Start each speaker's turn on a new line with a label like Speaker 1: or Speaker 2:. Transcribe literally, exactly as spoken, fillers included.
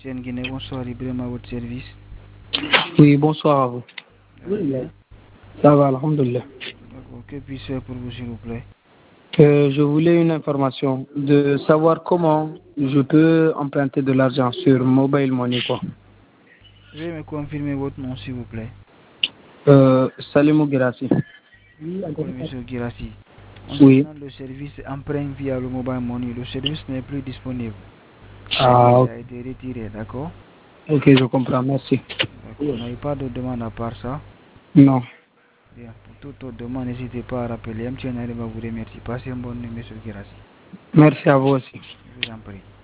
Speaker 1: Christian Guinée, bonsoir, Ibrahim à votre service.
Speaker 2: Oui, bonsoir à vous.
Speaker 1: Ça va bien?
Speaker 2: Ça va, alhamdoulilah.
Speaker 1: D'accord, que puis-je faire pour vous, s'il vous plaît?
Speaker 2: Euh, je voulais une information de savoir comment je peux emprunter de l'argent sur Mobile Money, quoi.
Speaker 1: Veuillez me confirmer votre nom, s'il vous plaît.
Speaker 2: Euh, Salimou Girassi.
Speaker 1: D'accord, monsieur Girassi.
Speaker 2: Oui.
Speaker 1: Concernant le service emprunt via le Mobile Money, le service n'est plus disponible. Il a,
Speaker 2: Ah,
Speaker 1: il a été retiré, d'accord?
Speaker 2: ok, je comprends, merci.
Speaker 1: D'accord, vous n'avez pas de demande à part ça?
Speaker 2: Non.
Speaker 1: Bien, pour toute autre demande, n'hésitez pas à rappeler. M. Nareba vous remercie. Passez une bonne nuit, monsieur Girassi.
Speaker 2: Merci à vous aussi.
Speaker 1: Je vous en prie.